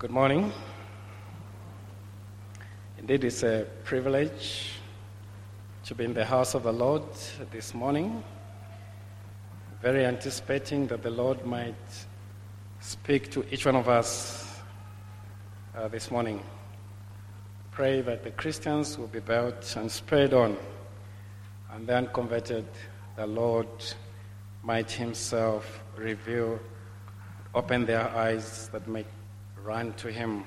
Good morning. Indeed, it's a privilege to be in the house of the Lord this morning, very anticipating that the Lord might speak to each one of us this morning. Pray that the Christians will be built and spurred on, and the unconverted, the Lord might himself reveal, open their eyes that may run to him.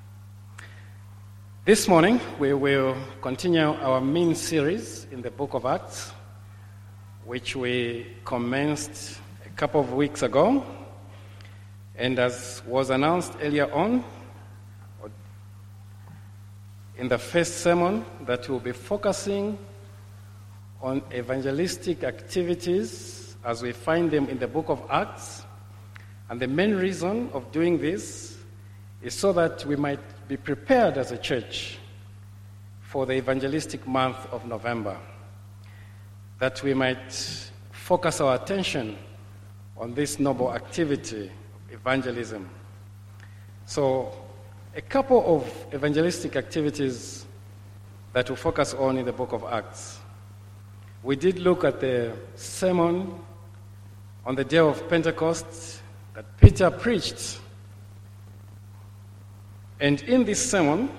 This morning, we will continue our main series in the book of Acts, which we commenced a couple of weeks ago. And as was announced earlier on, in the first sermon, that we'll be focusing on evangelistic activities as we find them in the book of Acts. And the main reason of doing this is so that we might be prepared as a church for the evangelistic month of November, that we might focus our attention on this noble activity of evangelism. So, a couple of evangelistic activities that we focus on in the book of Acts. We did look at the sermon on the day of Pentecost that Peter preached. And in this sermon,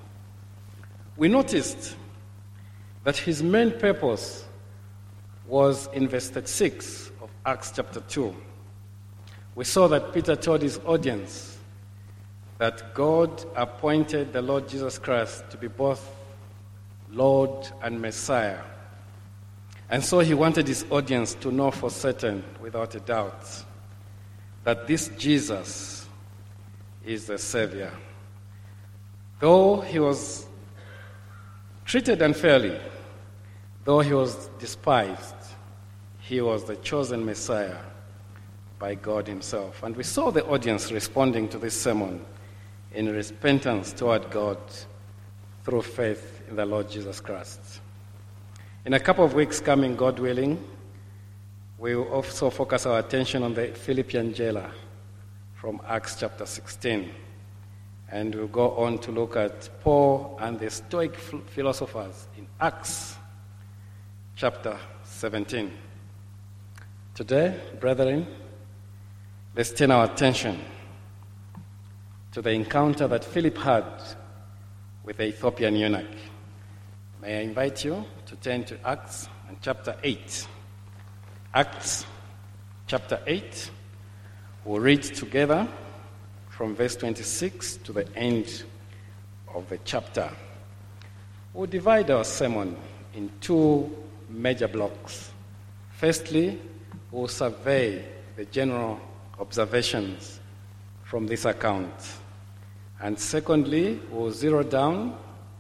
we noticed that his main purpose was in verse 36 of Acts chapter 2. We saw that Peter told his audience that God appointed the Lord Jesus Christ to be both Lord and Messiah. And so he wanted his audience to know for certain, without a doubt, that this Jesus is the Savior. Though he was treated unfairly, though he was despised, he was the chosen Messiah by God himself. And we saw the audience responding to this sermon in repentance toward God through faith in the Lord Jesus Christ. In a couple of weeks coming, God willing, we will also focus our attention on the Philippian jailer from Acts chapter 16. And we'll go on to look at Paul and the Stoic philosophers in Acts chapter 17. Today, brethren, let's turn our attention to the encounter that Philip had with the Ethiopian eunuch. May I invite you to turn to Acts and chapter 8. Acts chapter 8. We'll read together from verse 26 to the end of the chapter. We'll divide our sermon in two major blocks. Firstly, we'll survey the general observations from this account. And secondly, we'll zero down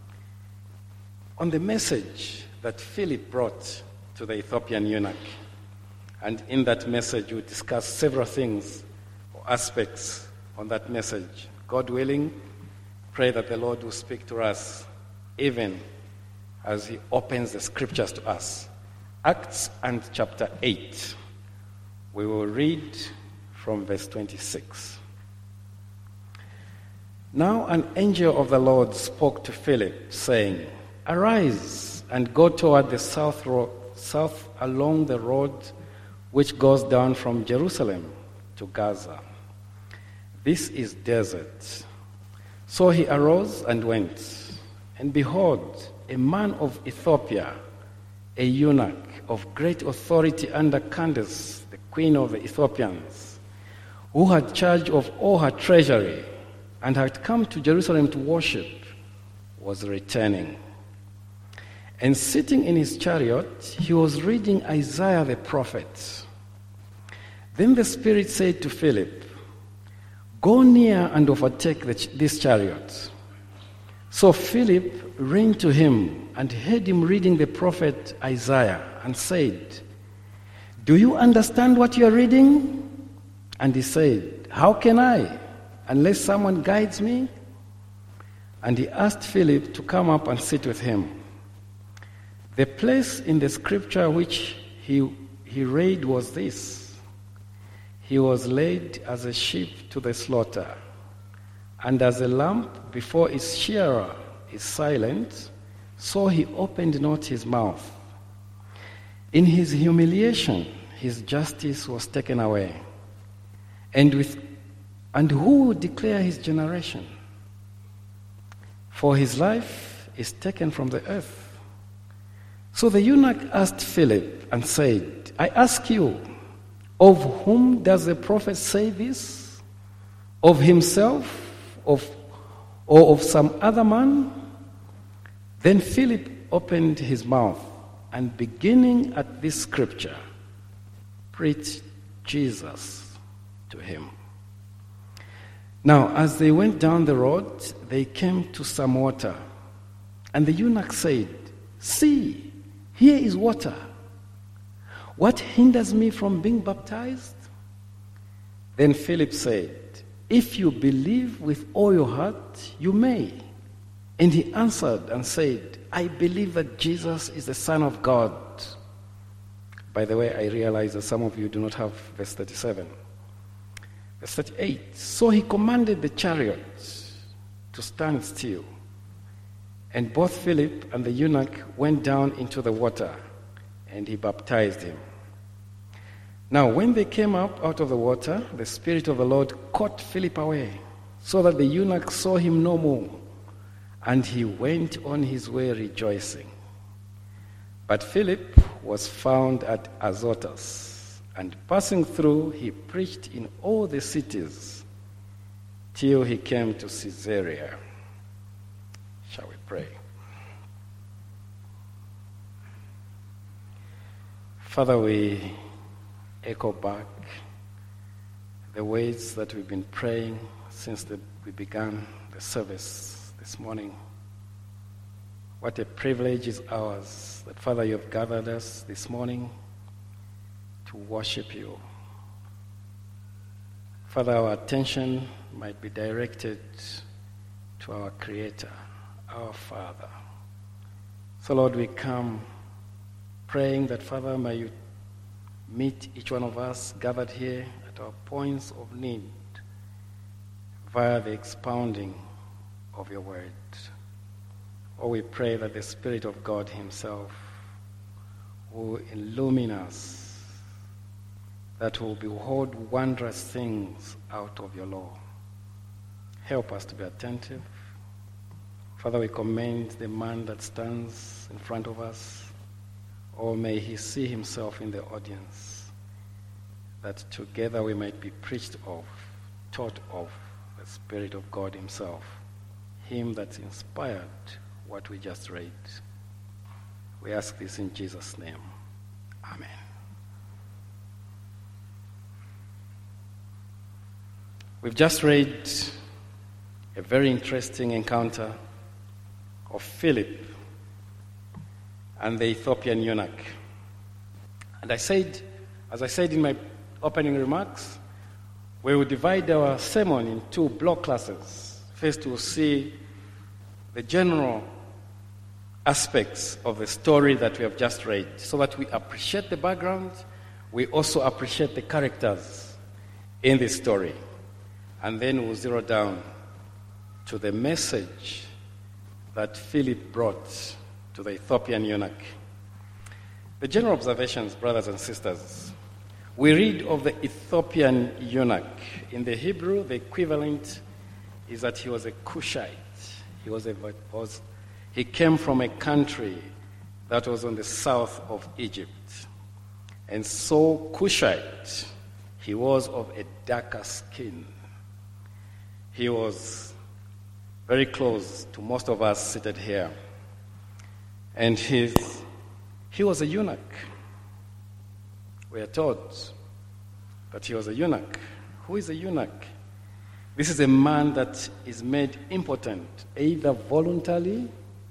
on the message that Philip brought to the Ethiopian eunuch. And in that message, we'll discuss several things or aspects on that message. God willing, pray that the Lord will speak to us even as he opens the scriptures to us. Acts and chapter 8. We will read from verse 26. Now an angel of the Lord spoke to Philip, saying, "Arise and go toward the south along the road which goes down from Jerusalem to Gaza. This is desert." So he arose and went. And behold, a man of Ethiopia, a eunuch of great authority under Candace, the queen of the Ethiopians, who had charge of all her treasury and had come to Jerusalem to worship, was returning. And sitting in his chariot, he was reading Isaiah the prophet. Then the Spirit said to Philip, "Go near and overtake this chariot." So Philip ran to him and heard him reading the prophet Isaiah and said, "Do you understand what you are reading?" And he said, "How can I, unless someone guides me?" And he asked Philip to come up and sit with him. The place in the scripture which he read was this: "He was led as a sheep to the slaughter, And as a lamp before its shearer is silent, so he opened not his mouth. In his humiliation, his justice was taken away. And who would declare his generation? For his life is taken from the earth. So the eunuch asked Philip and said, I ask you, of whom does the prophet say this? Of himself? Or of some other man? Then Philip opened his mouth and, beginning at this scripture, preached Jesus to him. Now, as they went down the road, they came to some water. And the eunuch said, See, here is water. What hinders me from being baptized? Then Philip said, If you believe with all your heart, you may. And he answered and said, I believe that Jesus is the Son of God. By the way, I realize that some of you do not have verse 37. Verse 38, so he commanded the chariot to stand still. And both Philip and the eunuch went down into the water, and he baptized him. Now, when they came up out of the water, the Spirit of the Lord caught Philip away, so that the eunuch saw him no more, and he went on his way rejoicing. But Philip was found at Azotus, and passing through, he preached in all the cities till he came to Caesarea. Shall we pray? Father, we echo back the words that we've been praying since we began the service this morning. What a privilege is ours that, Father, you have gathered us this morning to worship you. Father, our attention might be directed to our Creator, our Father. So, Lord, we come praying that, Father, may you meet each one of us gathered here at our points of need via the expounding of your word. Or we pray that the Spirit of God himself will illumine us, that will behold wondrous things out of your law. Help us to be attentive. Father, we commend the man that stands in front of us, or may he see himself in the audience, that together we might be preached of, taught of the Spirit of God himself, him that's inspired what we just read. We ask this in Jesus' name. Amen. We've just read a very interesting encounter of Philip and the Ethiopian eunuch. And as I said in my opening remarks, we will divide our sermon in two block classes. First, we'll see the general aspects of the story that we have just read, so that we appreciate the background, we also appreciate the characters in this story. And then we'll zero down to the message that Philip brought to the Ethiopian eunuch. The general observations, brothers and sisters, we read of the Ethiopian eunuch. In the Hebrew, the equivalent is that he was a Cushite. He came from a country that was on the south of Egypt. And so Cushite, he was of a darker skin. He was very close to most of us seated here. And he was a eunuch. We are taught that he was a eunuch. Who is a eunuch? This is a man that is made impotent, either voluntarily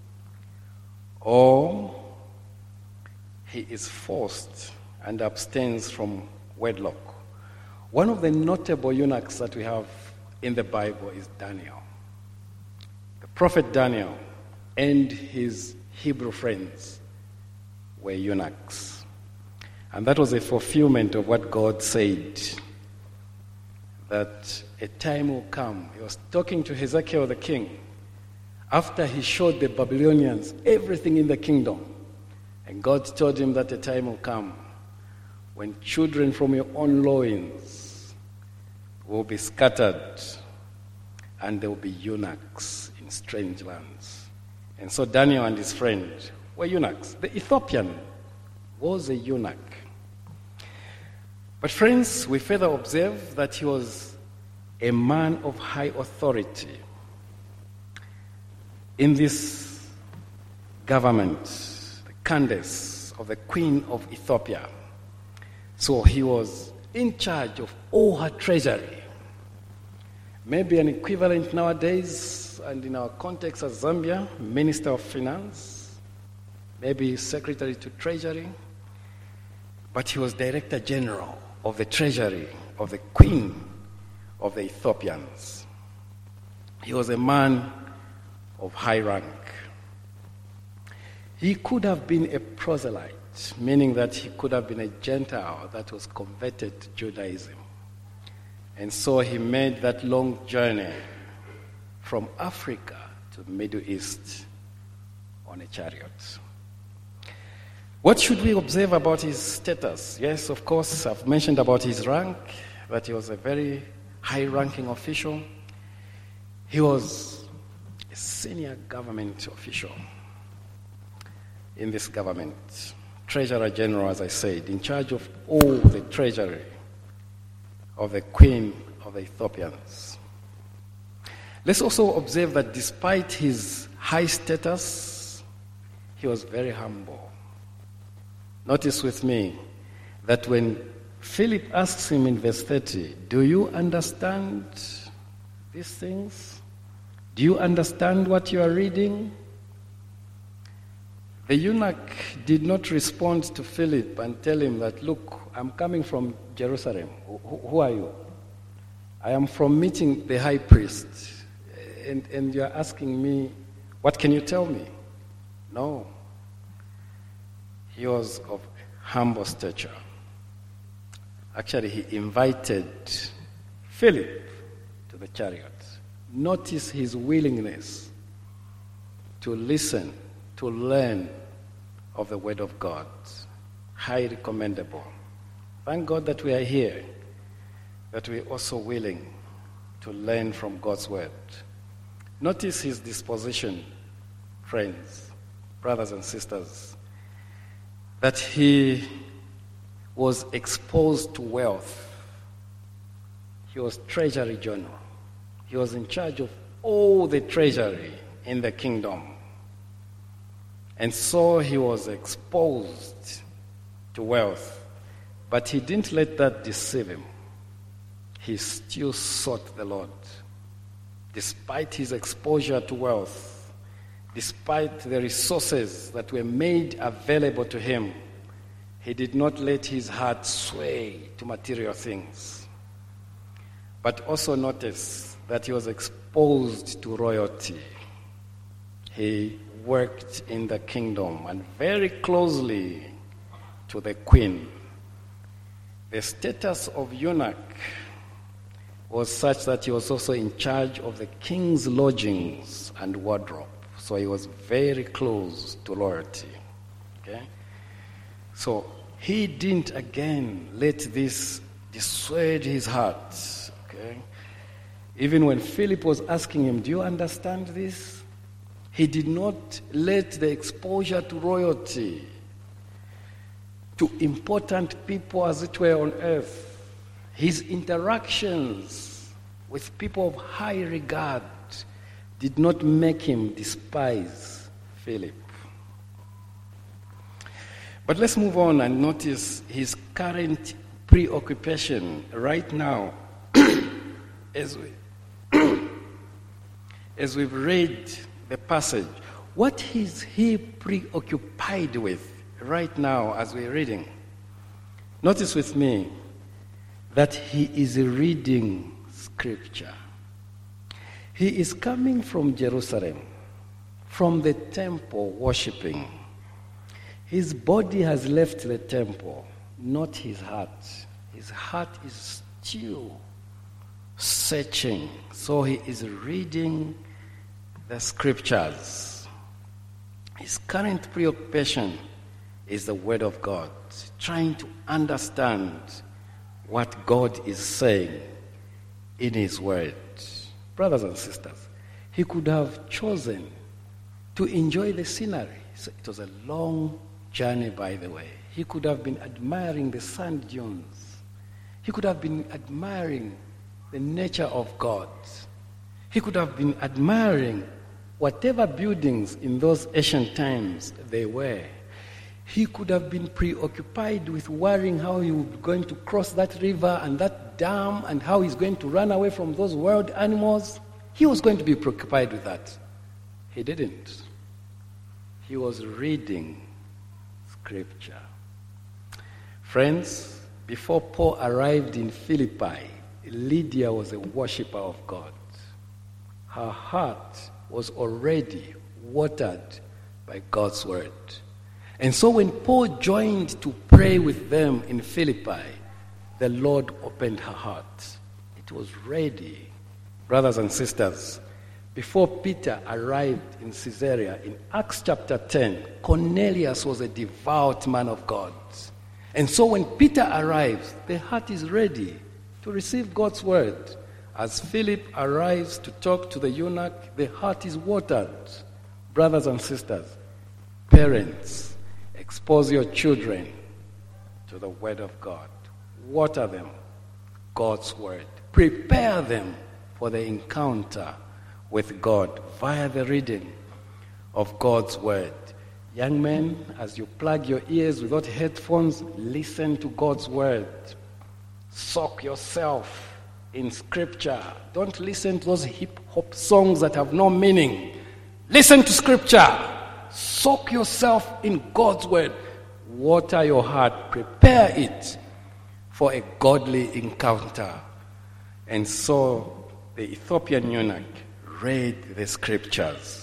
or he is forced and abstains from wedlock. One of the notable eunuchs that we have in the Bible is Daniel. The prophet Daniel and his Hebrew friends were eunuchs. And that was a fulfillment of what God said, that a time will come. He was talking to Hezekiah the king after he showed the Babylonians everything in the kingdom. And God told him that a time will come when children from your own loins will be scattered, and there will be eunuchs in strange lands. And so Daniel and his friend were eunuchs. The Ethiopian was a eunuch. But friends, we further observe that he was a man of high authority in this government, the Candace of the Queen of Ethiopia. So he was in charge of all her treasury. Maybe an equivalent nowadays, and in our context as Zambia, Minister of Finance, maybe Secretary to Treasury, but he was Director General of the Treasury of the Queen of the Ethiopians. He was a man of high rank. He could have been a proselyte, meaning that he could have been a Gentile that was converted to Judaism. And so he made that long journey from Africa to the Middle East on a chariot. What should we observe about his status? Yes, of course, I've mentioned about his rank, that he was a very high-ranking official. He was a senior government official in this government, Treasurer General, as I said, in charge of all the treasury of the Queen of the Ethiopians. Let's also observe that despite his high status, he was very humble. Notice with me that when Philip asks him in verse 30, do you understand these things? Do you understand what you are reading? The eunuch did not respond to Philip and tell him that, look, I'm coming from Jerusalem. Who are you? I am from meeting the high priest. And you're asking me, what can you tell me? No. He was of humble stature. Actually, he invited Philip to the chariot. Notice his willingness to listen, to learn of the Word of God. Highly commendable. Thank God that we are here, that we are also willing to learn from God's Word. Notice his disposition, friends, brothers and sisters, that he was exposed to wealth. He was Treasury General. He was in charge of all the treasury in the kingdom. And so he was exposed to wealth. But he didn't let that deceive him. He still sought the Lord. Despite his exposure to wealth, despite the resources that were made available to him, he did not let his heart sway to material things. But also notice that he was exposed to royalty. He worked in the kingdom and very closely to the queen. The status of eunuch was such that he was also in charge of the king's lodgings and wardrobe. So he was very close to royalty. Okay? So he didn't again let this dissuade his heart. Okay? Even when Philip was asking him, do you understand this? He did not let the exposure to royalty, to important people as it were on earth, his interactions with people of high regard did not make him despise Philip. But let's move on and notice his current preoccupation right now as we've read the passage. What is he preoccupied with right now as we're reading? Notice with me that he is reading scripture. He is coming from Jerusalem, from the temple worshiping. His body has left the temple, not his heart. His heart is still searching. So he is reading the scriptures. His current preoccupation is the Word of God, trying to understand what God is saying in His Word. Brothers and sisters, he could have chosen to enjoy the scenery. So it was a long journey, by the way. He could have been admiring the sand dunes. He could have been admiring the nature of God. He could have been admiring whatever buildings in those ancient times they were. He could have been preoccupied with worrying how he was going to cross that river and that dam and how he's going to run away from those wild animals. He was going to be preoccupied with that. He didn't. He was reading Scripture. Friends, before Paul arrived in Philippi, Lydia was a worshiper of God. Her heart was already watered by God's word. And so when Paul joined to pray with them in Philippi, the Lord opened her heart. It was ready. Brothers and sisters, before Peter arrived in Caesarea, in Acts chapter 10, Cornelius was a devout man of God. And so when Peter arrives, the heart is ready to receive God's word. As Philip arrives to talk to the eunuch, the heart is watered. Brothers and sisters, parents, expose your children to the word of God. Water them, God's word. Prepare them for the encounter with God via the reading of God's word. Young men, as you plug your ears without headphones, listen to God's word. Soak yourself in Scripture. Don't listen to those hip-hop songs that have no meaning. Listen to Scripture. Soak yourself in God's word. Water your heart. Prepare it for a godly encounter. And so the Ethiopian eunuch read the Scriptures.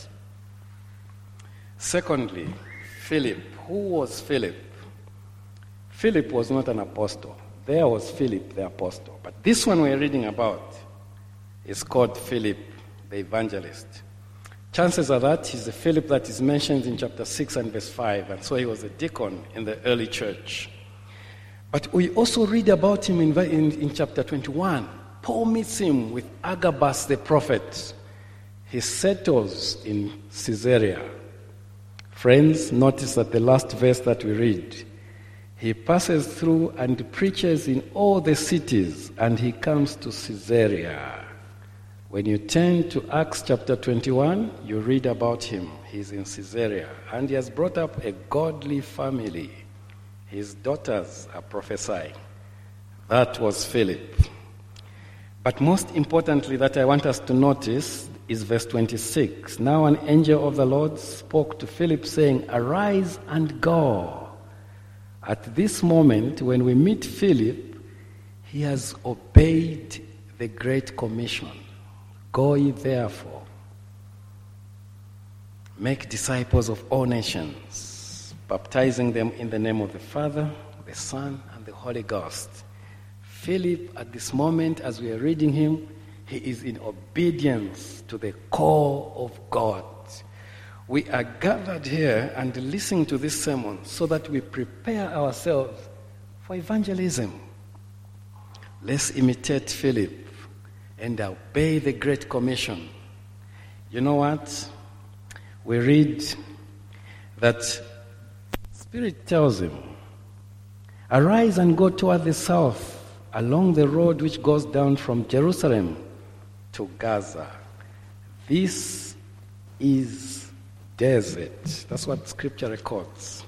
Secondly, Philip. Who was Philip? Philip was not an apostle. There was Philip the apostle. But this one we're reading about is called Philip the evangelist. Chances are that he's the Philip that is mentioned in chapter 6 and verse 5. And so he was a deacon in the early church. But we also read about him in chapter 21. Paul meets him with Agabus the prophet. He settles in Caesarea. Friends, notice that the last verse that we read, he passes through and preaches in all the cities, and he comes to Caesarea. When you turn to Acts chapter 21, you read about him. He's in Caesarea, and he has brought up a godly family. His daughters are prophesying. That was Philip. But most importantly that I want us to notice is verse 26. Now an angel of the Lord spoke to Philip, saying, "Arise and go." At this moment, when we meet Philip, he has obeyed the Great Commission. Go ye therefore, make disciples of all nations, baptizing them in the name of the Father, the Son, and the Holy Ghost. Philip, at this moment, as we are reading him, he is in obedience to the call of God. We are gathered here and listening to this sermon so that we prepare ourselves for evangelism. Let's imitate Philip and obey the Great Commission. You know what? We read that Spirit tells him, "Arise and go toward the south, along the road which goes down from Jerusalem to Gaza. This is desert." That's what Scripture records.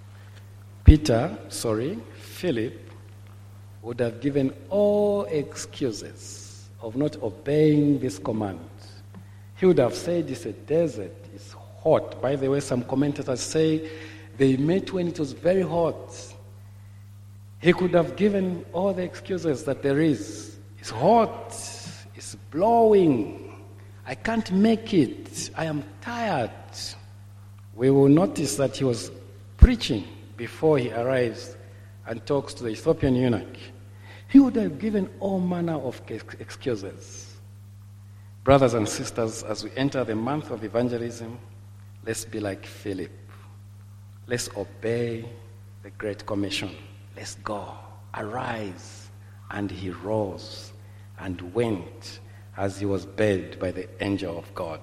Philip would have given all excuses of not obeying this command. He would have said it's a desert, it's hot. By the way, some commentators say they met when it was very hot. He could have given all the excuses that there is. It's hot, it's blowing, I can't make it, I am tired. We will notice that he was preaching before he arrives and talks to the Ethiopian eunuch. he would have given all manner of excuses. Brothers and sisters, as we enter the month of evangelism, let's be like Philip. Let's obey the Great Commission. Let's go. Arise. And he rose and went as he was bade by the angel of God.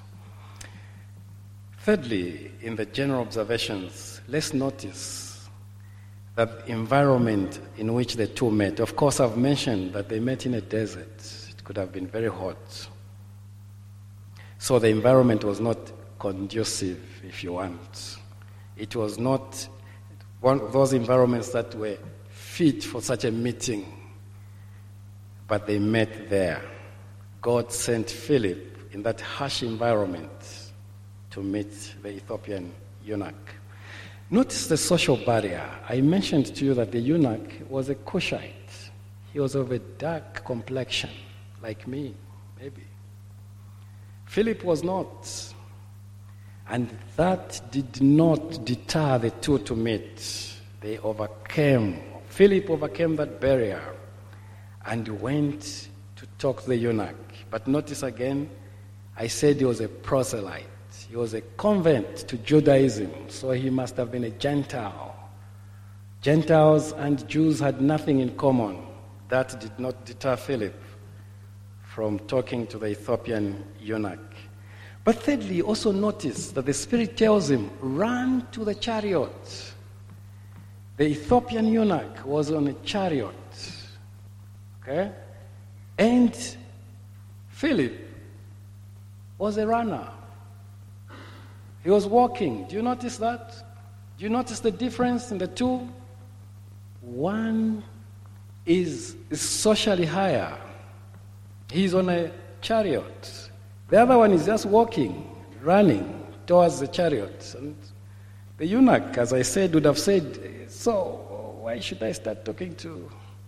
Thirdly, in the general observations, let's notice that the environment in which the two met. Of course, I've mentioned that they met in a desert. It could have been very hot. So the environment was not conducive, if you want. It was not one of those environments that were fit for such a meeting. But they met there. God sent Philip in that harsh environment to meet the Ethiopian eunuch. Notice the social barrier. I mentioned to you that the eunuch was a Cushite. He was of a dark complexion, like me, maybe. Philip was not. And that did not deter the two to meet. They overcame. Philip overcame that barrier and went to talk to the eunuch. But notice again, I said he was a proselyte. He was a convert to Judaism, so he must have been a Gentile. Gentiles and Jews had nothing in common. That did not deter Philip from talking to the Ethiopian eunuch. But thirdly, also notice that the Spirit tells him, run to the chariot. The Ethiopian eunuch was on a chariot. Okay? And Philip was a runner. He was walking. Do you notice that? Do you notice the difference in the two? One is socially higher. He's on a chariot. The other one is just walking, running towards the chariot. And the eunuch, as I said, would have said, so why should I start talking to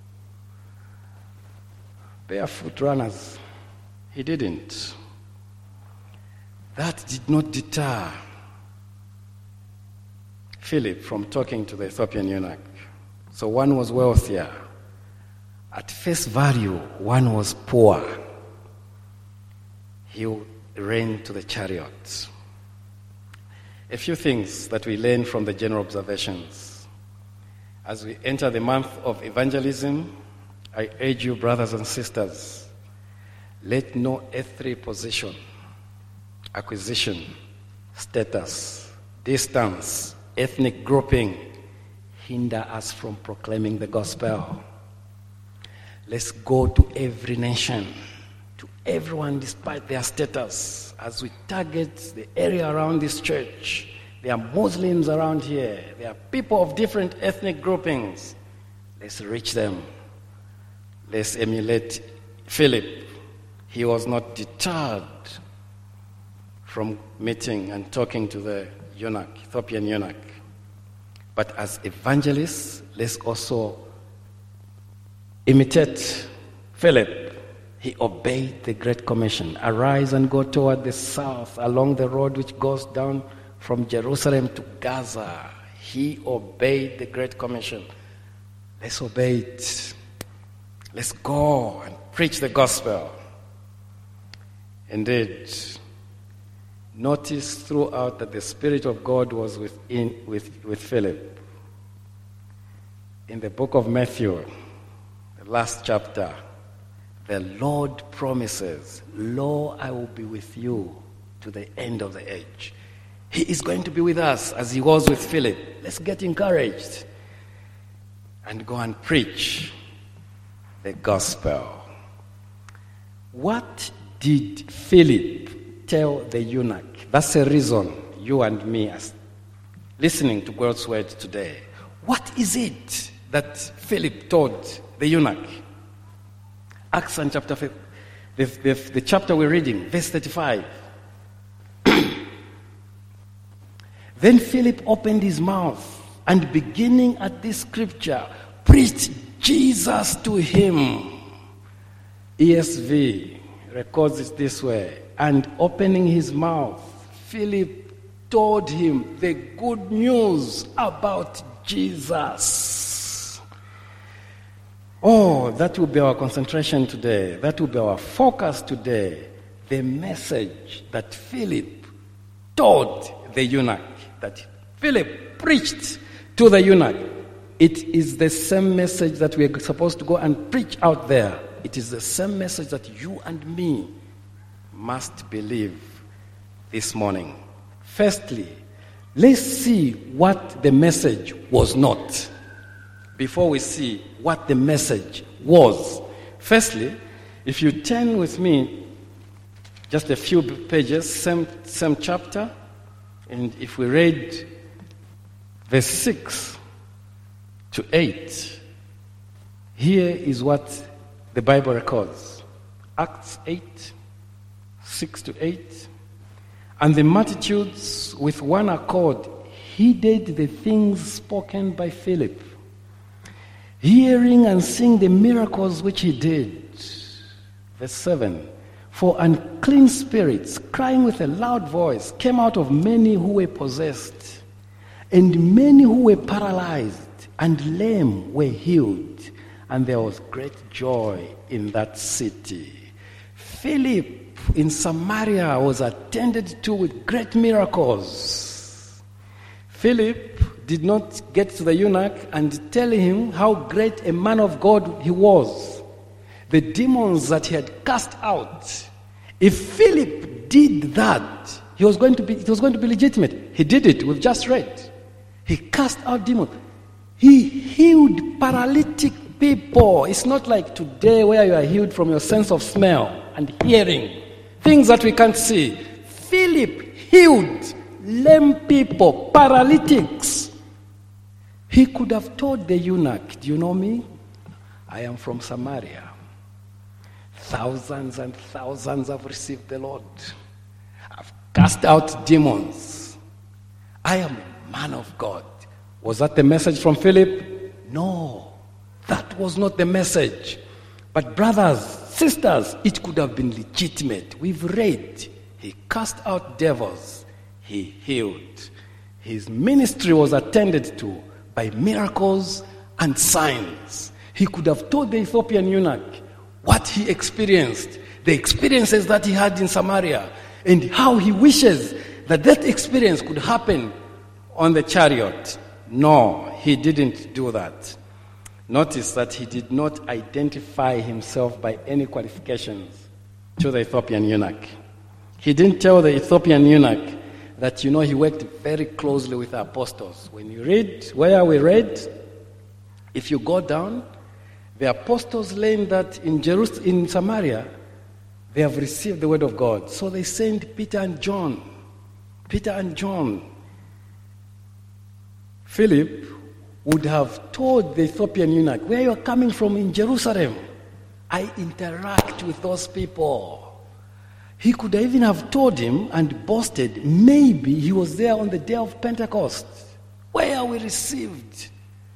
barefoot runners? He didn't. That did not deter Philip from talking to the Ethiopian eunuch. So one was wealthier. At face value, one was poor. He ran to the chariot. A few things that we learn from the general observations. As we enter the month of evangelism, I urge you, brothers and sisters, let no earthly position, acquisition, status, distance, ethnic grouping hinder us from proclaiming the gospel. Let's go to every nation, to everyone despite their status, as we target the area around this church. There are Muslims around here. There are people of different ethnic groupings. Let's reach them. Let's emulate Philip. He was not deterred from meeting and talking to the eunuch, Ethiopian eunuch. But as evangelists, let's also imitate Philip. He obeyed the Great Commission. Arise and go toward the south along the road which goes down from Jerusalem to Gaza. He obeyed the Great Commission. Let's obey it. Let's go and preach the gospel. Indeed, notice throughout that the Spirit of God was with Philip. In the book of Matthew, the last chapter, the Lord promises, lo, I will be with you to the end of the age. He is going to be with us as he was with Philip. Let's get encouraged and go and preach the gospel. What did Philip tell the eunuch? That's the reason you and me are listening to God's word today. What is it that Philip told the eunuch? Acts and chapter 5, the chapter we're reading, verse 35. Then Philip opened his mouth and beginning at this scripture, preached Jesus to him. ESV records it this way. And opening his mouth, Philip told him the good news about Jesus. Oh, that will be our concentration today. That will be our focus today. The message that Philip told the eunuch, that Philip preached to the eunuch. It is the same message that we are supposed to go and preach out there. It is the same message that you and me must believe this morning. Firstly, let's see what the message was not before we see what the message was. Firstly, if you turn with me just a few pages, same chapter, and if we read verse 6 to 8, here is what the Bible records. Acts 8, 6 to 8. And the multitudes with one accord heeded the things spoken by Philip, hearing and seeing the miracles which he did. Verse 7. For unclean spirits, crying with a loud voice, came out of many who were possessed, and many who were paralyzed and lame were healed, and there was great joy in that city. Philip in Samaria was attended to with great miracles. Philip did not get to the eunuch and tell him how great a man of God he was. The demons that he had cast out. If Philip did that, it was going to be legitimate. He did it. We've just read. He cast out demons. He healed paralytic people. It's not like today where you are healed from your sense of smell and hearing. Things that we can't see. Philip healed lame people, paralytics. He could have told the eunuch, do you know me? I am from Samaria. Thousands and thousands have received the Lord. I've cast out demons. I am a man of God. Was that the message from Philip? No, that was not the message. But brothers, sisters, it could have been legitimate. We've read. He cast out devils. He healed. His ministry was attended to by miracles and signs. He could have told the Ethiopian eunuch what he experienced, the experiences that he had in Samaria, and how he wishes that that experience could happen on the chariot. No, he didn't do that. Notice that he did not identify himself by any qualifications to the Ethiopian eunuch. He didn't tell the Ethiopian eunuch that, he worked very closely with the apostles. When you read where we read, if you go down, the apostles learned that in Samaria, they have received the word of God. So they sent Peter and John. Philip would have told the Ethiopian eunuch, where you are coming from in Jerusalem, I interact with those people. He could even have told him and boasted, maybe he was there on the day of Pentecost, where we received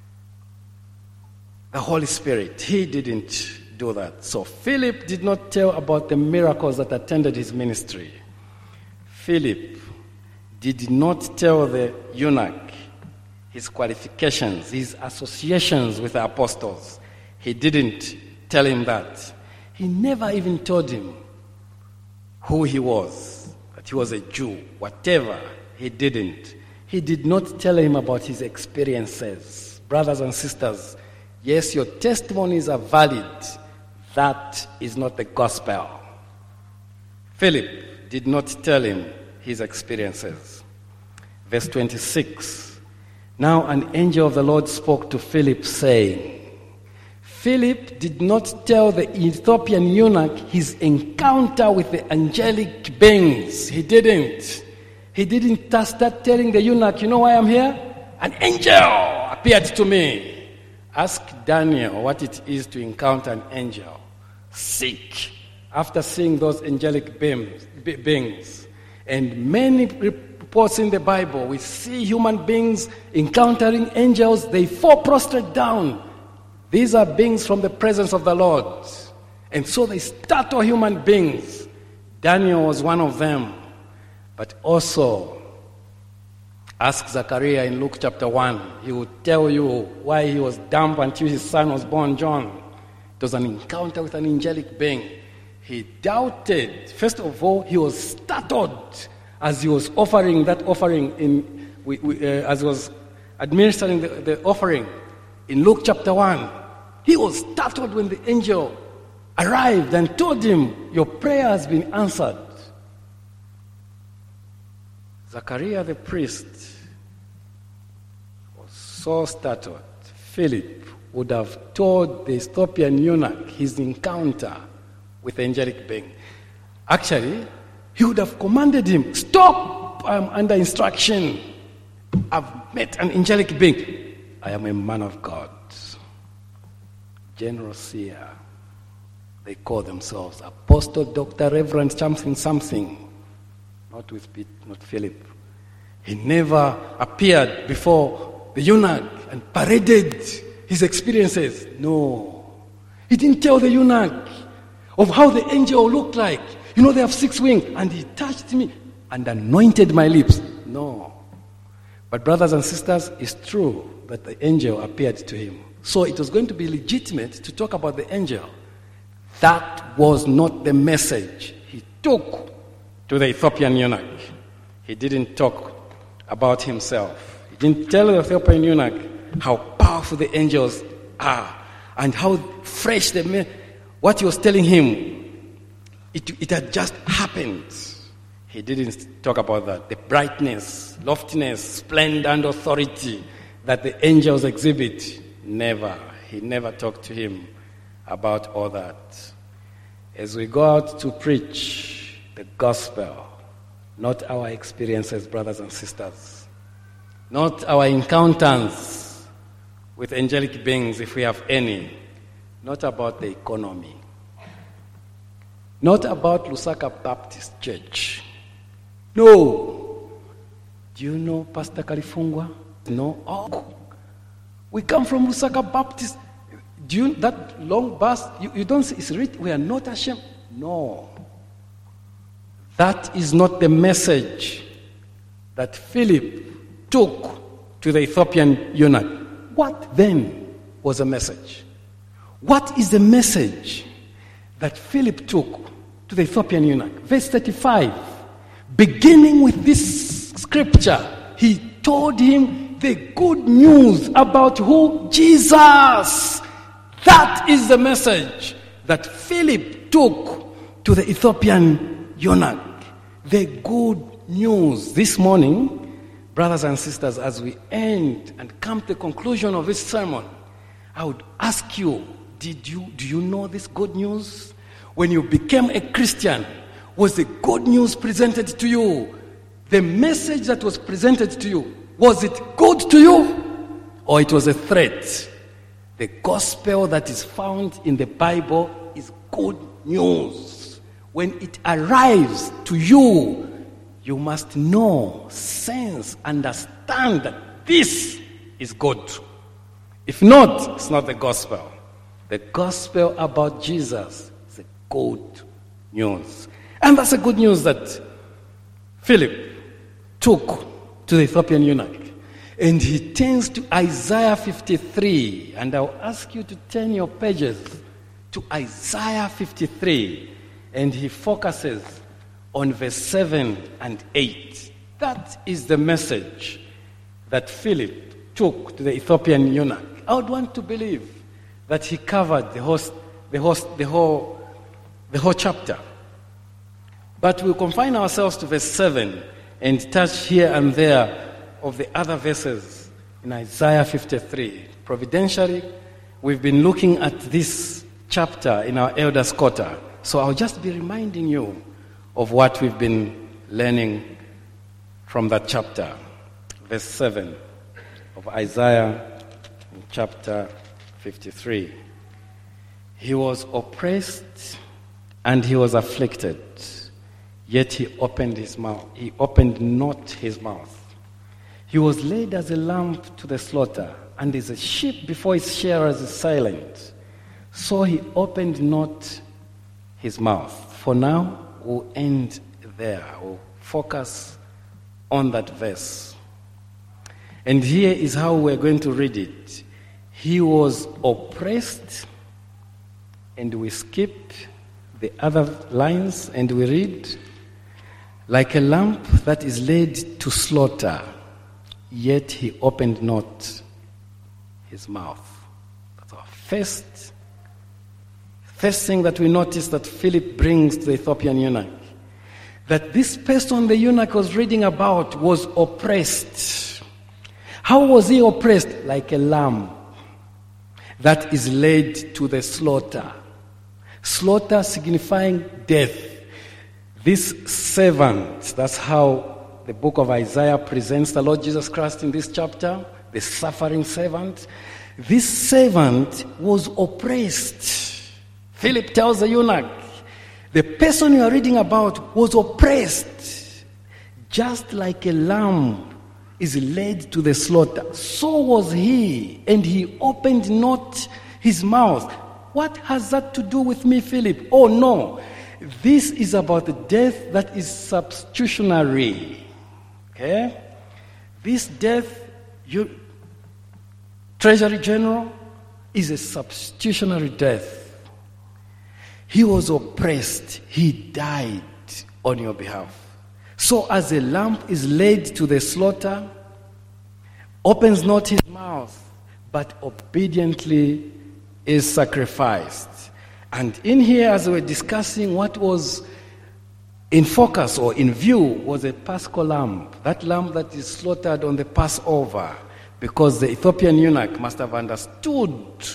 the Holy Spirit. He didn't do that. So Philip did not tell about the miracles that attended his ministry. Philip did not tell the eunuch his qualifications, his associations with the apostles. He didn't tell him that. He never even told him who he was, that he was a Jew, whatever. He didn't. He did not tell him about his experiences. Brothers and sisters, yes, your testimonies are valid. That is not the gospel. Philip did not tell him his experiences. Verse 26. Now an angel of the Lord spoke to Philip, saying, Philip did not tell the Ethiopian eunuch his encounter with the angelic beings. He didn't. He didn't start telling the eunuch, you know why I'm here? An angel appeared to me. Ask Daniel what it is to encounter an angel. Sick. After seeing those angelic beings. And many reports in the Bible, we see human beings encountering angels. They fall prostrate down. These are beings from the presence of the Lord. And so they startle human beings. Daniel was one of them. But also, ask Zechariah in Luke chapter 1. He will tell you why he was dumb until his son was born, John. It was an encounter with an angelic being. He doubted. First of all, he was startled as he was offering that offering as he was administering the offering in Luke chapter 1. He was startled when the angel arrived and told him, "Your prayer has been answered." Zachariah the priest was so startled. Philip would have told the Ethiopian eunuch his encounter with the angelic being. Actually, he would have commanded him, "Stop! I am under instruction. I've met an angelic being. I am a man of God." General seer. They call themselves Apostle, Dr. Reverend something. Not with Pete, not Philip. He never appeared before the eunuch and paraded his experiences. No. He didn't tell the eunuch of how the angel looked like. You know, they have 6 wings, and he touched me and anointed my lips. No. But brothers and sisters, it's true that the angel appeared to him. So it was going to be legitimate to talk about the angel. That was not the message he took to the Ethiopian eunuch. He didn't talk about himself. He didn't tell the Ethiopian eunuch how powerful the angels are and how fresh what he was telling him. It had just happened. He didn't talk about that. The brightness, loftiness, splendor, and authority that the angels exhibit. Never. He never talked to him about all that. As we go out to preach the gospel, not our experiences, brothers and sisters, not our encounters with angelic beings, if we have any, not about the economy, not about Lusaka Baptist Church. No. Do you know Pastor Kalifungwa? No. Oh, we come from Lusaka Baptist. Do you, that long bus, you don't see, it's written, we are not ashamed. No. That is not the message that Philip took to the Ethiopian eunuch. What then was the message? What is the message that Philip took to the Ethiopian eunuch? Verse 35. Beginning with this scripture, he told him the good news about who? Jesus. That is the message that Philip took to the Ethiopian eunuch. The good news. This morning, brothers and sisters, as we end and come to the conclusion of this sermon, I would ask you, do you know this good news? When you became a Christian, was the good news presented to you? The message that was presented to you, was it good to you? Or it was a threat? The gospel that is found in the Bible is good news. When it arrives to you, you must know, sense, understand that this is good. If not, it's not the gospel. The gospel about Jesus is a good news. And that's the good news that Philip took to the Ethiopian eunuch. And he turns to Isaiah 53. And I'll ask you to turn your pages to Isaiah 53. And he focuses on verse 7 and 8. That is the message that Philip took to the Ethiopian eunuch. I would want to believe that he covered the whole chapter. But we'll confine ourselves to verse 7 and touch here and there of the other verses in Isaiah 53. Providentially, we've been looking at this chapter in our elders' quarter. So I'll just be reminding you of what we've been learning from that chapter. Verse 7 of Isaiah chapter 53. He was oppressed and he was afflicted, yet he opened his mouth. He opened not his mouth. He was laid as a lamb to the slaughter, and as a sheep before its shearers is silent. So he opened not his mouth. For now, we'll end there. We'll focus on that verse. And here is how we're going to read it. He was oppressed and we skip the other lines and we read, like a lamb that is laid to slaughter, yet he opened not his mouth. That's our first thing that we notice that Philip brings to the Ethiopian eunuch. That this person the eunuch was reading about was oppressed. How was he oppressed? Like a lamb that is laid to the slaughter. Slaughter signifying death. This servant, that's how the book of Isaiah presents the Lord Jesus Christ in this chapter, the suffering servant. This servant was oppressed. Philip tells the eunuch, the person you are reading about was oppressed, just like a lamb is led to the slaughter. So was he, and he opened not his mouth. What has that to do with me, Philip? Oh no, this is about the death that is substitutionary. Okay? This death, Treasury General, is a substitutionary death. He was oppressed. He died on your behalf. So as a lamb is laid to the slaughter, opens not his mouth, but obediently is sacrificed. And in here, as we're discussing, what was in focus or in view was a Paschal lamb, that lamb that is slaughtered on the Passover, because the Ethiopian eunuch must have understood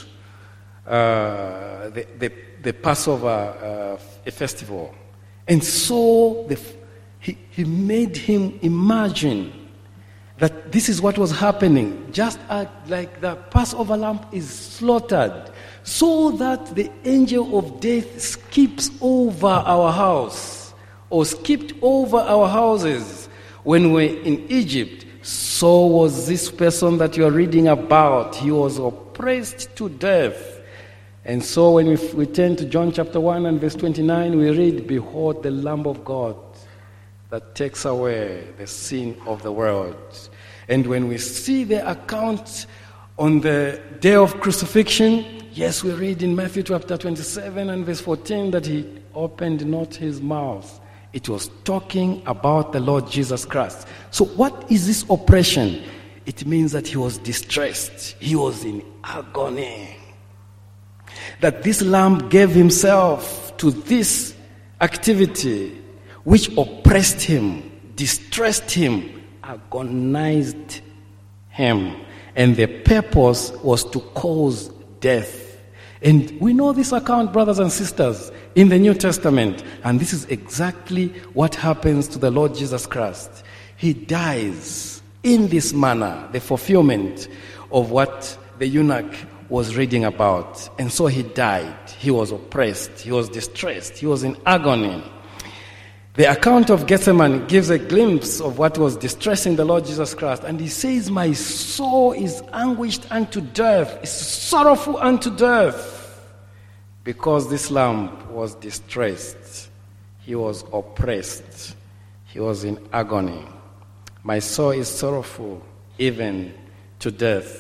the Passover festival. And so he made him imagine that this is what was happening, just like the Passover lamb is slaughtered, so that the angel of death skips over our house, or skipped over our houses when we're in Egypt. So was this person that you're reading about. He was oppressed to death. And so when we turn to John chapter 1 and verse 29, we read, behold the Lamb of God that takes away the sin of the world. And when we see the account on the day of crucifixion, yes, we read in Matthew chapter 27 and verse 14 that he opened not his mouth. It was talking about the Lord Jesus Christ. So what is this oppression? It means that he was distressed. He was in agony. That this lamb gave himself to this activity which oppressed him, distressed him, agonized him. And the purpose was to cause death. And we know this account, brothers and sisters, in the New Testament. And this is exactly what happens to the Lord Jesus Christ. He dies in this manner, the fulfillment of what the eunuch was reading about. And so he died. He was oppressed. He was distressed. He was in agony. The account of Gethsemane gives a glimpse of what was distressing the Lord Jesus Christ. And he says, my soul is anguished unto death, is sorrowful unto death. Because this lamb was distressed. He was oppressed. He was in agony. My soul is sorrowful, even to death.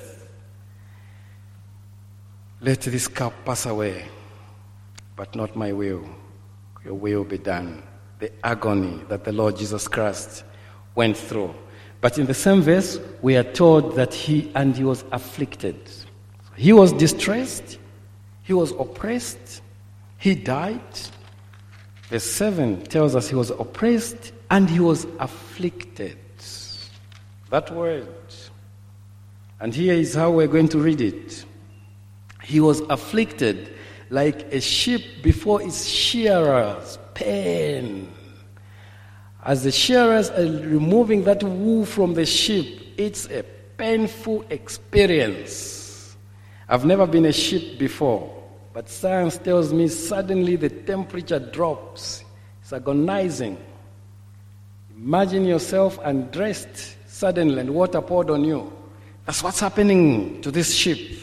Let this cup pass away, but not my will. Your will be done. The agony that the Lord Jesus Christ went through. But in the same verse, we are told that he was afflicted. He was distressed. He was oppressed. He died. Verse 7 tells us he was oppressed and he was afflicted. That word. And here is how we're going to read it. He was afflicted like a sheep before its shearers. Pain. As the shearers are removing that wool from the sheep, it's a painful experience. I've never been a sheep before, but science tells me suddenly the temperature drops. It's agonizing. Imagine yourself undressed suddenly and water poured on you. That's what's happening to this sheep.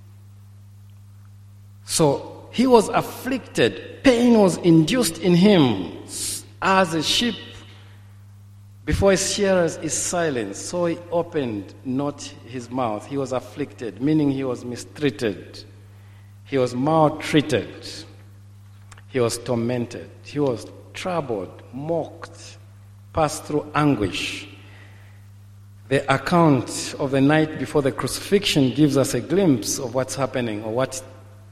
So he was afflicted. Pain was induced in him as a sheep before his shearers is silent. So he opened not his mouth. He was afflicted, meaning he was mistreated. He was maltreated. He was tormented. He was troubled, mocked, passed through anguish. The account of the night before the crucifixion gives us a glimpse of what's happening, or what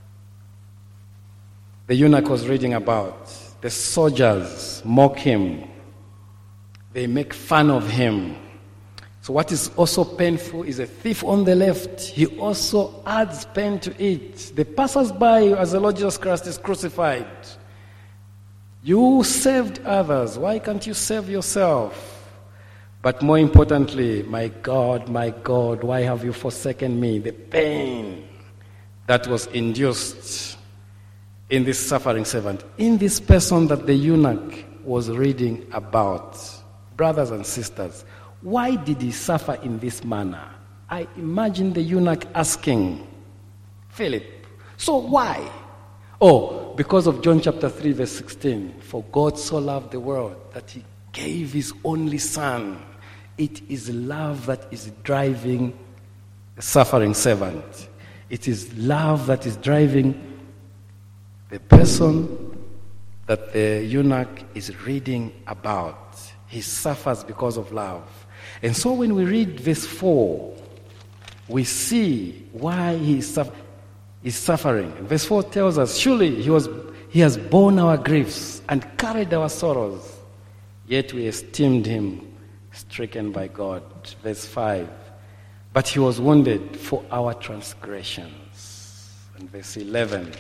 the eunuch was reading about. The soldiers mock him. They make fun of him. So what is also painful is a thief on the left. He also adds pain to it. The passers-by as the Lord Jesus Christ is crucified. You saved others. Why can't you save yourself? But more importantly, my God, why have you forsaken me? The pain that was induced in this suffering servant, in this person that the eunuch was reading about. Brothers and sisters, why did he suffer in this manner? I imagine the eunuch asking Philip, so why? Oh, because of John chapter 3 verse 16. For God so loved the world that he gave his only son. It is love that is driving the suffering servant. It is love that is driving the person that the eunuch is reading about. He suffers because of love. And so when we read verse 4, we see why he is suffering. Verse 4 tells us, surely he has borne our griefs and carried our sorrows, yet we esteemed him stricken by God. Verse 5, but he was wounded for our transgressions. And verse 11,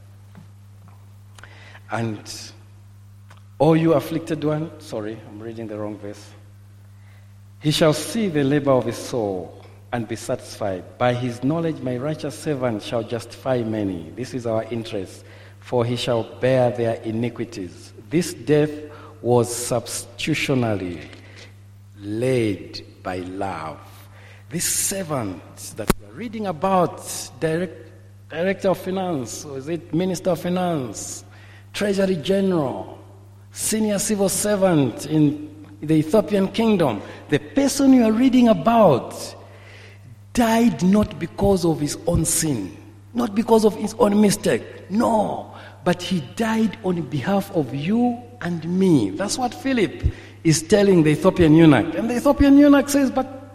and O you afflicted one, sorry, I'm reading the wrong verse. He shall see the labor of his soul and be satisfied. By his knowledge my righteous servant shall justify many. This is our interest. For he shall bear their iniquities. This death was substitutionally laid by love. This servant that we are reading about, director of finance, or is it minister of finance, treasury general, senior civil servant in the Ethiopian kingdom, the person you are reading about died not because of his own sin, not because of his own mistake, no, but he died on behalf of you and me. That's what Philip is telling the Ethiopian eunuch. And the Ethiopian eunuch says,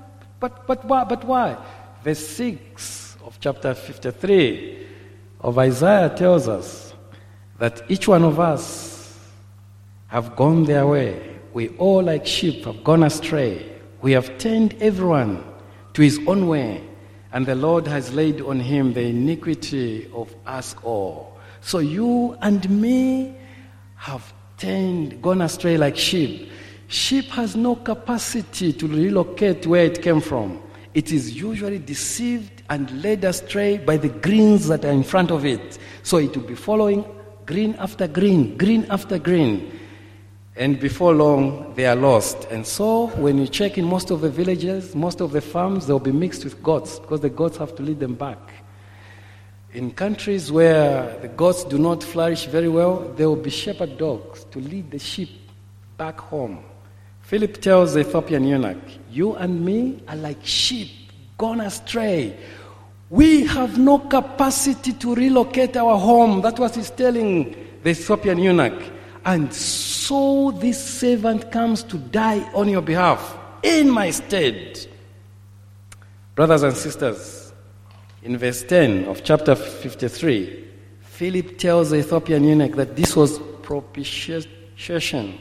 but why? Verse 6 of chapter 53 of Isaiah tells us that each one of us have gone their way. We all like sheep have gone astray. We have turned everyone to his own way, and the Lord has laid on him the iniquity of us all. So you and me have gone astray like sheep. Sheep has no capacity to relocate where it came from. It is usually deceived and led astray by the greens that are in front of it. So it will be following green after green, green after green. And before long, they are lost. And so when you check in most of the villages, most of the farms, they'll be mixed with goats because the goats have to lead them back. In countries where the goats do not flourish very well, there will be shepherd dogs to lead the sheep back home. Philip tells the Ethiopian eunuch, you and me are like sheep gone astray. We have no capacity to relocate our home. That's what he's telling the Ethiopian eunuch. And so this servant comes to die on your behalf, in my stead. Brothers and sisters, in verse 10 of chapter 53, Philip tells the Ethiopian eunuch that this was propitiation.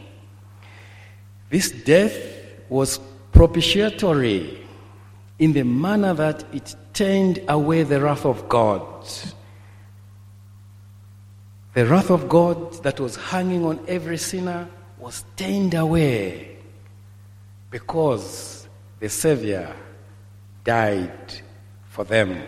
This death was propitiatory in the manner that it turned away the wrath of God. The wrath of God that was hanging on every sinner was turned away because the Savior died for them.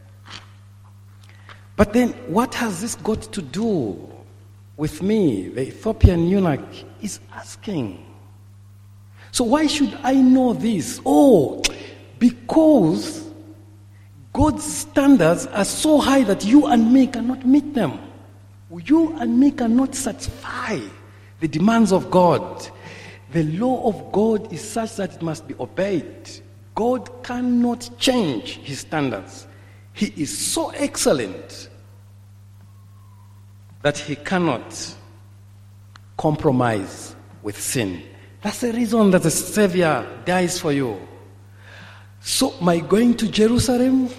But then what has this got to do with me? The Ethiopian eunuch is asking. So why should I know this? Oh, because God's standards are so high that you and me cannot meet them. You and me cannot satisfy the demands of God. The law of God is such that it must be obeyed. God cannot change his standards. He is so excellent that he cannot compromise with sin. That's the reason that the Savior dies for you. So my going to Jerusalem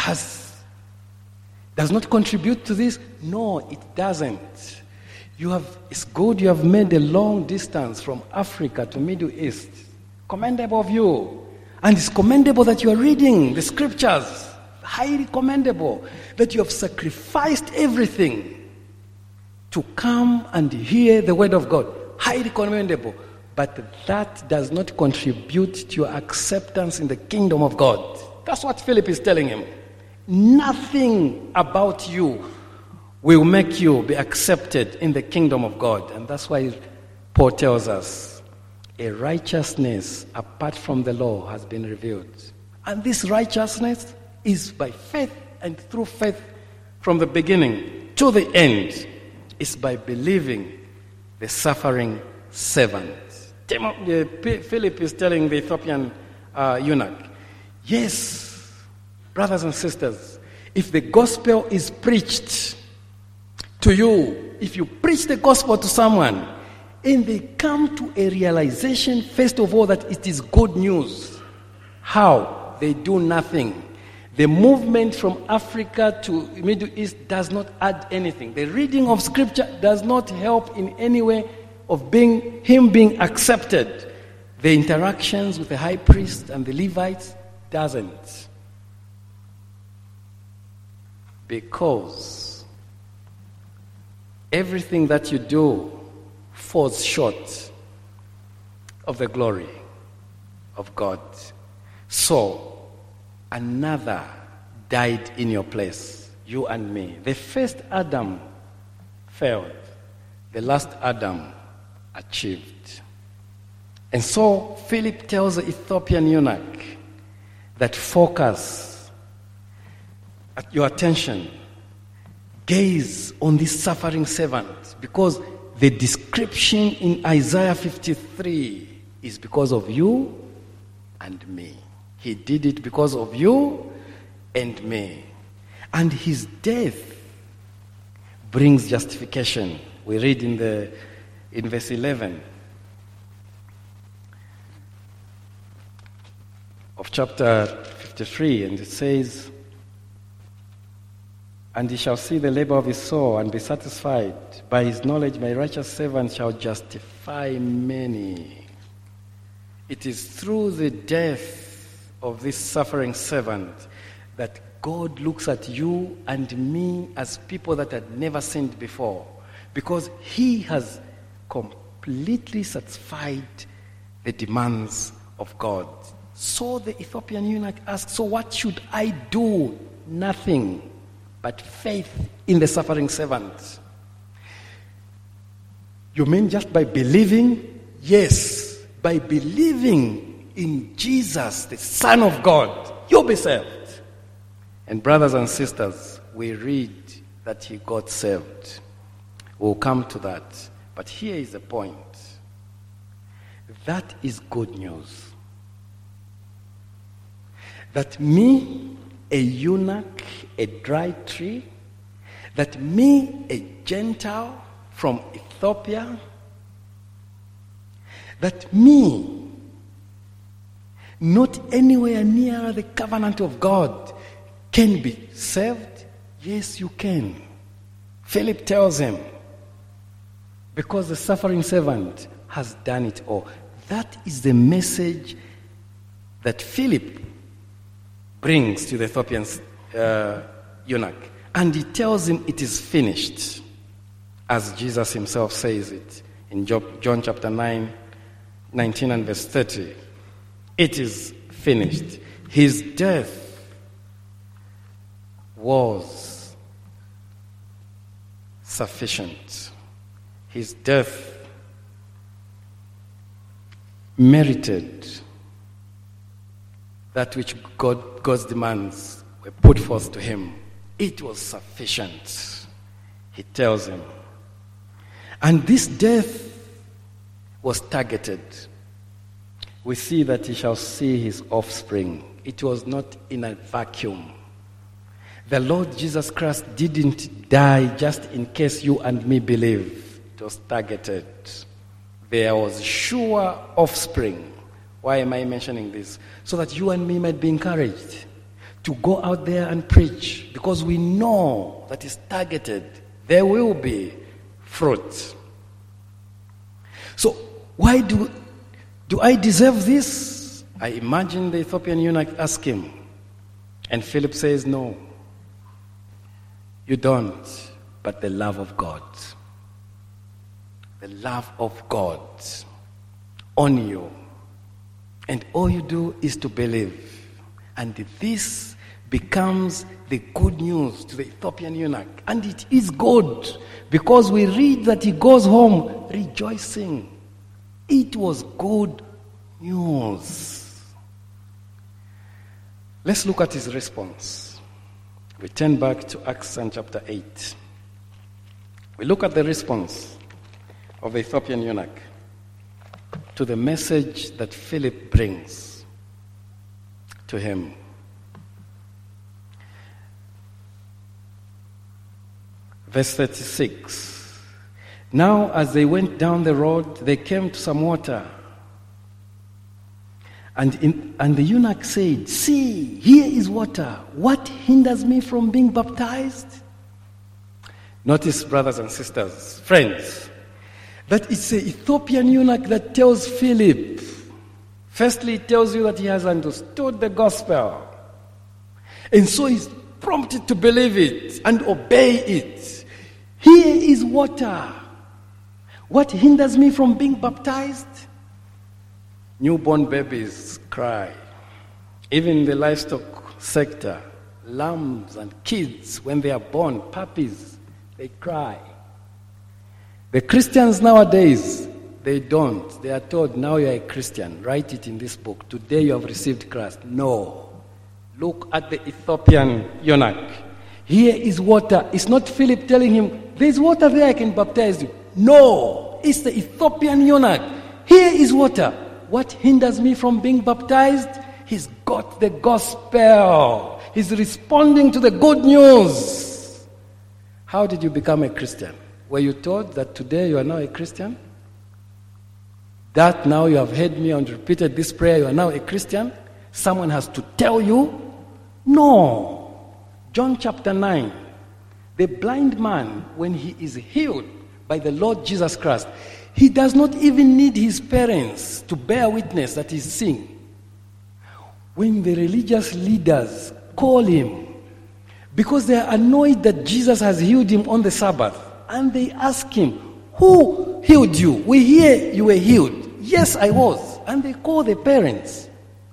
does not contribute to this? No, it doesn't. It's good you have made a long distance from Africa to Middle East. Commendable of you. And it's commendable that you are reading the scriptures. Highly commendable that you have sacrificed everything to come and hear the word of God. Highly commendable. But that does not contribute to your acceptance in the kingdom of God. That's what Philip is telling him. Nothing about you will make you be accepted in the kingdom of God. And that's why Paul tells us, a righteousness apart from the law has been revealed. And this righteousness is by faith, and through faith from the beginning to the end is by believing the suffering servant. Philip is telling the Ethiopian eunuch, yes, brothers and sisters, if the gospel is preached to you, if you preach the gospel to someone, and they come to a realization, first of all, that it is good news. How? They do nothing. The movement from Africa to Middle East does not add anything. The reading of scripture does not help in any way of him being accepted. The interactions with the high priest and the Levites doesn't. Because everything that you do falls short of the glory of God. So, another died in your place, you and me. The first Adam failed. The last Adam achieved. And so, Philip tells the Ethiopian eunuch that focus your attention, gaze on this suffering servant, because the description in Isaiah 53 is because of you and me. He did it because of you and me. And his death brings justification. We read in verse 11 of chapter 53, and it says, and he shall see the labor of his soul and be satisfied. By his knowledge my righteous servant shall justify many. It is through the death of this suffering servant that God looks at you and me as people that had never sinned before, because he has completely satisfied the demands of God. So the Ethiopian eunuch asked, so what should I do? Nothing but faith in the suffering servant. You mean just by believing? Yes, by believing in Jesus, the Son of God, you'll be saved. And brothers and sisters, we read that he got saved. We'll come to that. But here is the point. That is good news. That me, a eunuch, a dry tree, that me, a Gentile from Ethiopia, that me, not anywhere near the covenant of God, can be saved? Yes, you can. Philip tells him, because the suffering servant has done it all. That is the message that Philip brings to the Ethiopian eunuch. And he tells him it is finished, as Jesus himself says it in John chapter 9, 19 and verse 30. It is finished. His death was sufficient. His death merited that which God's demands were put forth to him. It was sufficient, he tells him. And this death was targeted. We see that he shall see his offspring. It was not in a vacuum. The Lord Jesus Christ didn't die just in case you and me believe. It was targeted. There was sure offspring. Why am I mentioning this? So that you and me might be encouraged to go out there and preach, because we know that it's targeted. There will be fruit. So why do I deserve this? I imagine the Ethiopian eunuch asked him, and Philip says, no, you don't, but the love of God. The love of God on you. And all you do is to believe. And this becomes the good news to the Ethiopian eunuch. And it is good, because we read that he goes home rejoicing. It was good news. Let's look at his response. We turn back to Acts and chapter 8. We look at the response of the Ethiopian eunuch to the message that Philip brings to him. Verse 36. Now as they went down the road, they came to some water. And the eunuch said, see, here is water. What hinders me from being baptized? Notice, brothers and sisters, friends, that it's the Ethiopian eunuch that tells Philip. Firstly, it tells you that he has understood the gospel. And so he's prompted to believe it and obey it. Here is water. What hinders me from being baptized? Newborn babies cry. Even in the livestock sector, lambs and kids, when they are born, puppies, they cry. The Christians nowadays, they don't. They are told, now you are a Christian. Write it in this book. Today you have received Christ. No. Look at the Ethiopian eunuch. Here is water. It's not Philip telling him, there's water there, I can baptize you. No. It's the Ethiopian eunuch. Here is water. What hinders me from being baptized? He's got the gospel. He's responding to the good news. How did you become a Christian? Were you told that today you are now a Christian? That now you have heard me and repeated this prayer, you are now a Christian? Someone has to tell you? No. John chapter 9. The blind man, when he is healed by the Lord Jesus Christ, he does not even need his parents to bear witness that he's seeing. When the religious leaders call him, because they are annoyed that Jesus has healed him on the Sabbath, and they ask him, who healed you? We hear you were healed. Yes, I was. And they call the parents.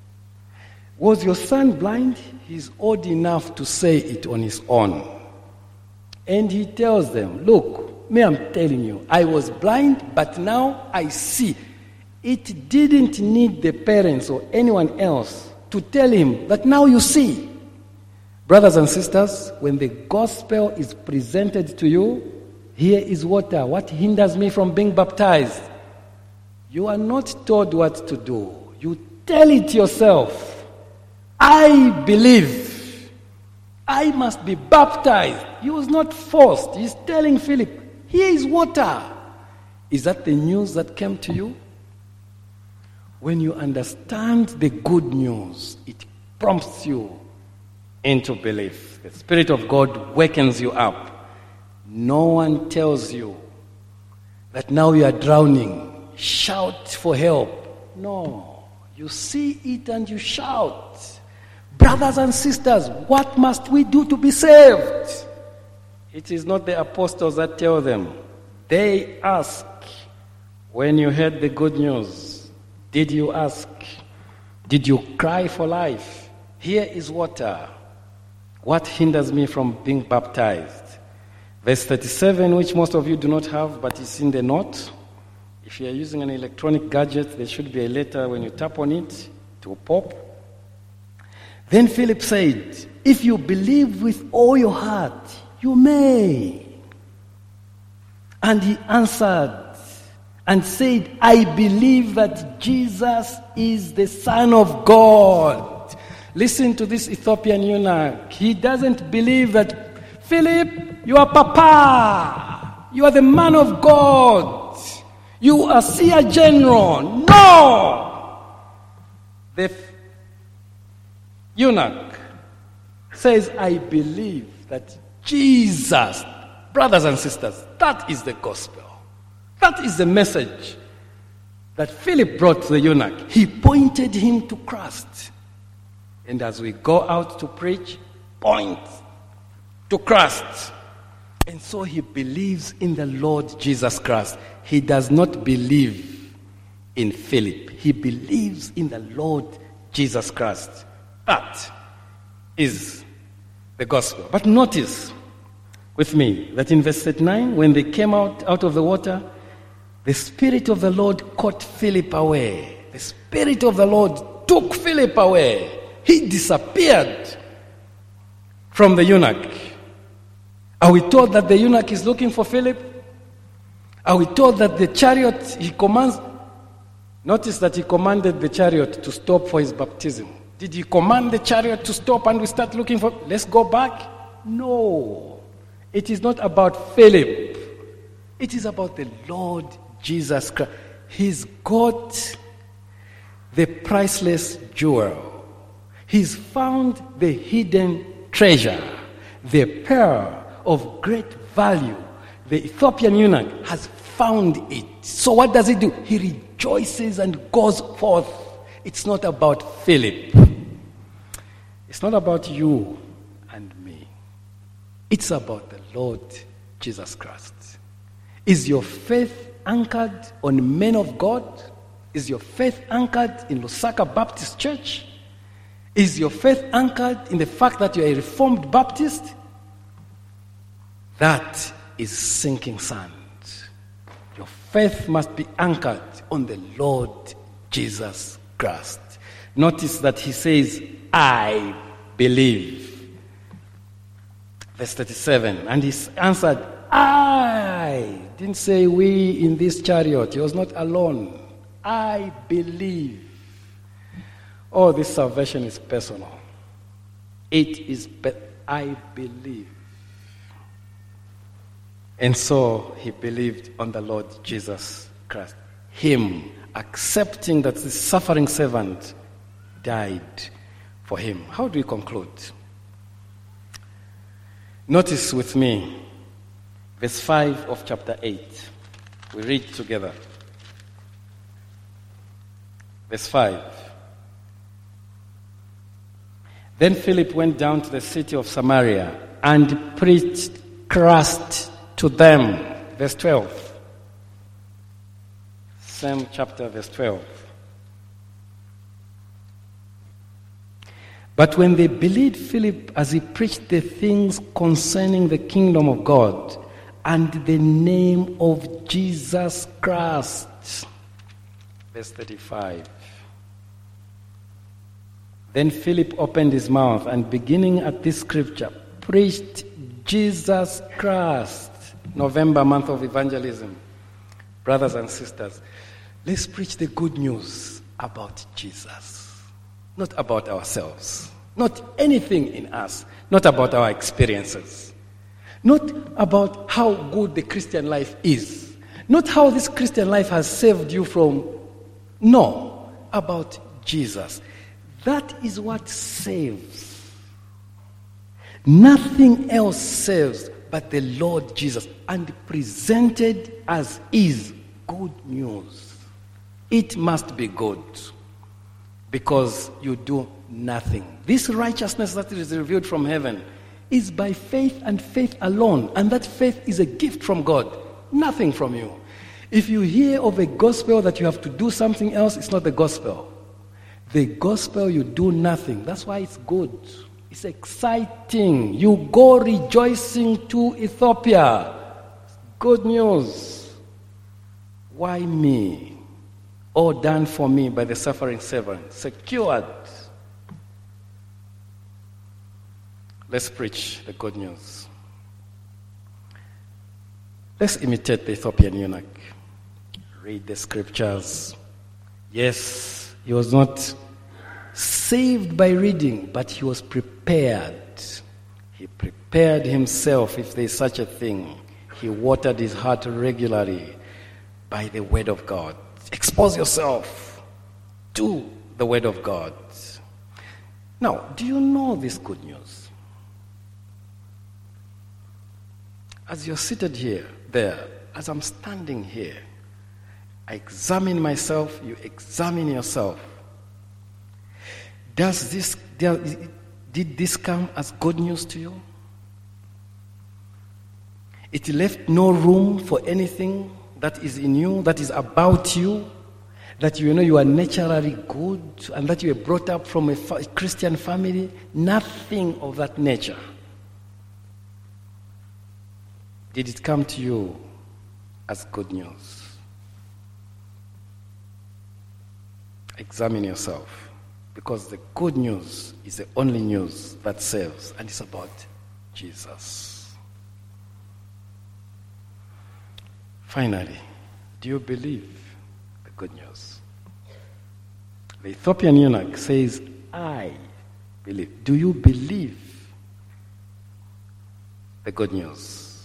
Was your son blind? He's old enough to say it on his own. And he tells them, look, me, I'm telling you, I was blind, but now I see. It didn't need the parents or anyone else to tell him that now you see. Brothers and sisters, when the gospel is presented to you, here is water. What hinders me from being baptized? You are not told what to do. You tell it yourself. I believe. I must be baptized. He was not forced. He's telling Philip, here is water. Is that the news that came to you? When you understand the good news, it prompts you into belief. The Spirit of God wakens you up. No one tells you that now you are drowning. Shout for help. No. You see it and you shout. Brothers and sisters, what must we do to be saved? It is not the apostles that tell them. They ask, when you heard the good news, did you ask? Did you cry for life? Here is water. What hinders me from being baptized? Verse 37, which most of you do not have, but it's in the note. If you are using an electronic gadget, there should be a letter. When you tap on it, it will pop. Then Philip said, if you believe with all your heart, you may. And he answered and said, I believe that Jesus is the Son of God. Listen to this Ethiopian eunuch. He doesn't believe that, Philip, you are Papa. You are the man of God. You are seer general. No! The eunuch says, I believe that Jesus, brothers and sisters, that is the gospel. That is the message that Philip brought to the eunuch. He pointed him to Christ. And as we go out to preach, point to Christ. And so he believes in the Lord Jesus Christ. He does not believe in Philip. He believes in the Lord Jesus Christ. That is the gospel. But notice with me that in verse 39, when they came out of the water, the Spirit of the Lord caught Philip away. The Spirit of the Lord took Philip away. He disappeared from the eunuch. Are we told that the eunuch is looking for Philip? Are we told that the chariot he commands? Notice that he commanded the chariot to stop for his baptism. Did he command the chariot to stop and we start looking for, let's go back? No. It is not about Philip. It is about the Lord Jesus Christ. He's got the priceless jewel. He's found the hidden treasure, the pearl of great value. The Ethiopian eunuch has found it. So what does he do? He rejoices and goes forth. It's not about Philip. It's not about you and me. It's about the Lord Jesus Christ. Is your faith anchored on men of God? Is your faith anchored in Lusaka Baptist Church? Is your faith anchored in the fact that you're a Reformed Baptist? That is sinking sand. Your faith must be anchored on the Lord Jesus Christ. Notice that he says, I believe. Verse 37, and he answered, I. Didn't say we in this chariot. He was not alone. I believe. Oh, this salvation is personal. It is, I believe. And so he believed on the Lord Jesus Christ. Him, accepting that the suffering servant died for him. How do we conclude? Notice with me, verse 5 of chapter 8. We read together. Verse 5. Then Philip went down to the city of Samaria and preached Christ to them. Verse 12. Same chapter, verse 12. But when they believed Philip as he preached the things concerning the kingdom of God and the name of Jesus Christ. Verse 35. Then Philip opened his mouth and beginning at this scripture, preached Jesus Christ. November, month of evangelism. Brothers and sisters, let's preach the good news about Jesus. Not about ourselves. Not anything in us. Not about our experiences. Not about how good the Christian life is. Not how this Christian life has saved you from. No. About Jesus. That is what saves. Nothing else saves but the Lord Jesus. And presented as is good news. It must be good. Because you do nothing. This righteousness that is revealed from heaven is by faith and faith alone. And that faith is a gift from God. Nothing from you. If you hear of a gospel that you have to do something else, it's not the gospel. The gospel, you do nothing. That's why it's good. It's exciting. You go rejoicing to Ethiopia. Good news. Why me? All done for me by the suffering servant. Secured. Let's preach the good news. Let's imitate the Ethiopian eunuch. Read the scriptures. Yes, he was not saved by reading, but he was prepared. He prepared himself, if there is such a thing. He watered his heart regularly by the word of God. Expose yourself to the word of God. Now, do you know this good news? As you're seated here, there, as I'm standing here, I examine myself, you examine yourself. Did this come as good news to you? It left no room for anything that is in you, that is about you, that you know you are naturally good, and that you were brought up from a Christian family. Nothing of that nature. Did it come to you as good news? Examine yourself, because the good news is the only news that saves, and it's about Jesus. Finally, do you believe the good news? The Ethiopian eunuch says, I believe. Do you believe the good news?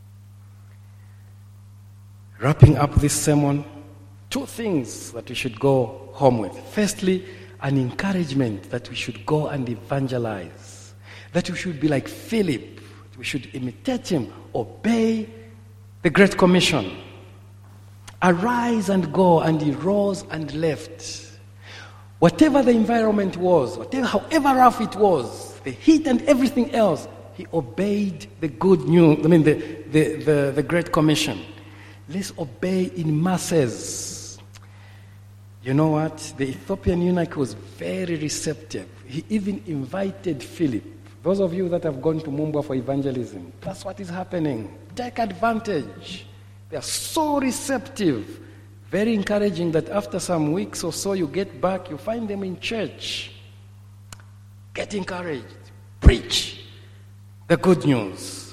Wrapping up this sermon, two things that we should go home with. Firstly, an encouragement that we should go and evangelize. That we should be like Philip. We should imitate him, obey the Great Commission. Arise and go, and he rose and left. Whatever the environment was, however rough it was, the heat and everything else, he obeyed the good news, the Great Commission. Let's obey in masses. You know what? The Ethiopian eunuch was very receptive. He even invited Philip. Those of you that have gone to Mumba for evangelism, that's what is happening. Take advantage. They are so receptive. Very encouraging that after some weeks or so you get back, you find them in church. Get encouraged. Preach the good news.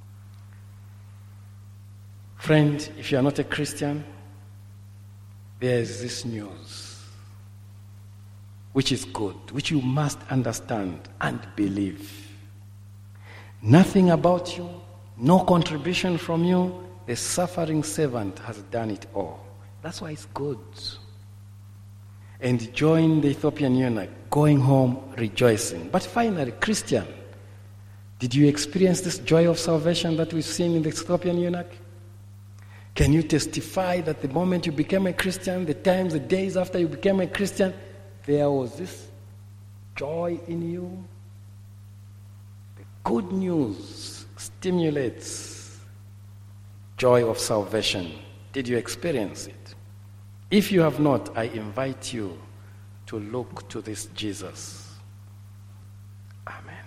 Friend, if you are not a Christian, there is this news, which is good, which you must understand and believe. Nothing about you, no contribution from you, the suffering servant has done it all. That's why it's good. And join the Ethiopian eunuch, going home rejoicing. But finally, Christian, did you experience this joy of salvation that we've seen in the Ethiopian eunuch? Can you testify that the moment you became a Christian, the days after you became a Christian, there was this joy in you? The good news stimulates joy of salvation. Did you experience it? If you have not, I invite you to look to this Jesus. Amen.